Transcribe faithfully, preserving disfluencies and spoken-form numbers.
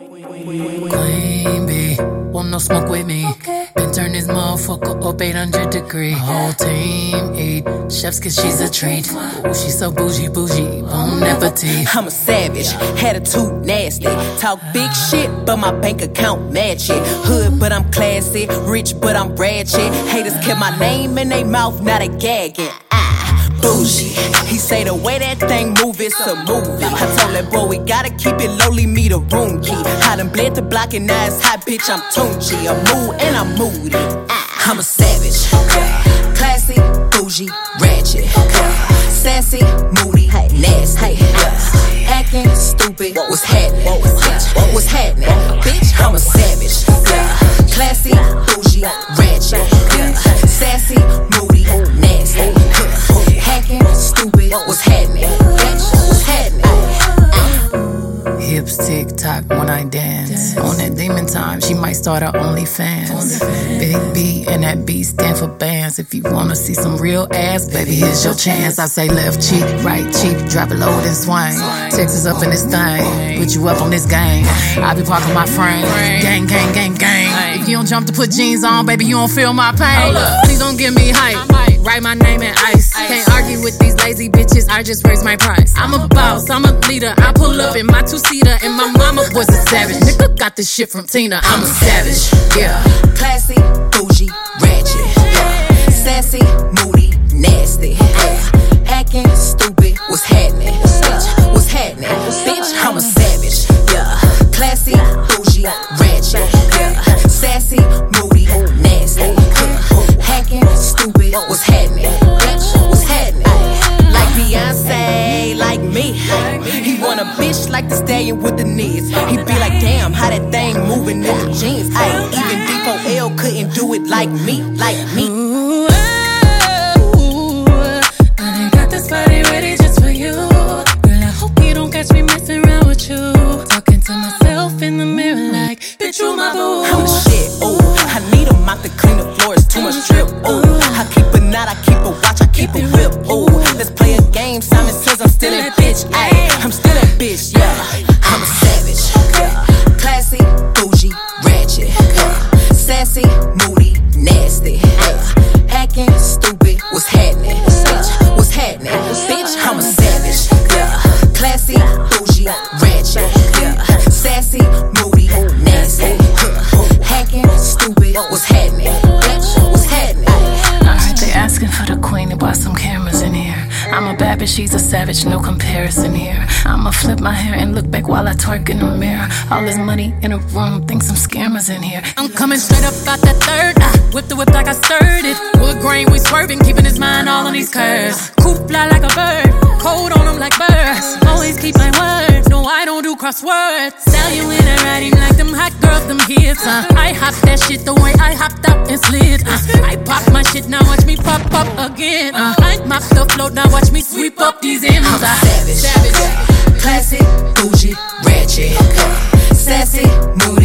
Queen bee, want no smoke with me. Okay. Been turn this motherfucker up eight hundred degree. Whole team eat chefs cause she's a treat. Ooh, she's so bougie, bougie, bon appetit. I'm a savage, attitude nasty. Talk big shit, but my bank account match it. Hood, but I'm classy. Rich, but I'm ratchet. Haters kept my name in their mouth, now they gagging. Bougie. He say the way that thing move, it's a movie. I told that boy we gotta keep it lowly, me the room key. I done bled the block and now it's hot, bitch, I'm Tunchi. I'm mood and I'm moody. I'm a savage. Classy, bougie, ratchet. Sassy, moody, nasty. Acting stupid, what's happening? Bitch, what's happening? Bitch, I'm a savage. Classy, bougie, ratchet. Sassy, moody, nasty. Hacking, stupid, what's happening? Bitch, what's happening? Hips tick tock when I dance. On that demon time, she might start her OnlyFans. Big B and that B stand for bands. If you wanna see some real ass, baby, here's your chance. I say left cheek, right cheek, drop it low and swing. Texas up in this thing, put you up on this gang. I be parking my frame, gang, gang, gang, gang. If you don't jump to put jeans on, baby, you don't feel my pain. Please don't give me hype. Write my name in ice. Can't argue with these lazy bitches, I just raise my price. I'm a boss, I'm a leader. I pull up in my two-seater, and my mama was a savage. Nigga got this shit from Tina, I'm a savage. Yeah. Classy, bougie, ratchet. Yeah. Sassy, moody, nasty. Yeah. Acting stupid, what's happening? Bitch, what's happening? Bitch, I'm a savage. Yeah. Classy, bougie, ratchet. Yeah. Sassy, moody, nasty. Yeah. Hacking, stupid, what's happening? Bitch, what's happening? Like Beyonce, like me. He want a bitch like the stallion with the knees. He be like, damn, how that thing moving in the jeans. Ay, even D four L couldn't do it like me, like me. Ooh, ooh, I done got this body ready just for you. Girl, I hope you don't catch me messing around with you. Talking to myself in the mirror like, bitch, you my boo. I'm the shit, ooh. I need a mop to clean the floors, too much drip, ooh. I keep a knot, I keep a watch, I keep a whip, ooh. Let's play a game, Simon says I'm still a bitch, ayy. I'm still a bitch, yeah. I'm a savage, yeah. Classy, bougie, ratchet, yeah. Sassy, moody, nasty, yeah. Acting stupid, what's happening? Bitch, what's happening? Bitch, I'm a savage, yeah. Classy, bougie, ratchet, yeah. Sassy, moody, nasty, yeah. Hacking, stupid, what's happening? Bitch, what's happening? Alright, they asking for the queen to buy some cameras in here. I'm a bad bitch, she's a savage, no comparison here. I'ma flip my hair and look back while I twerk in the mirror. All this money in a room, think some scammers in here. I'm coming straight up out that third. I whip the whip like I stirred it. Wood grain, we swerving, keeping his mind all on these curves. Coop fly like a bird, cold on him like birds. Always keep my word, no I don't do crosswords. Sell you in and ride him like them hot girls, them hits. Uh. I hop that shit the way I hopped out and slid. Uh. I pop my shit, now watch me pop up again. Uh. I mop the float, now watch me sweep up these M's. I'm savage, savage, classy, bougie, ratchet, sassy, moody.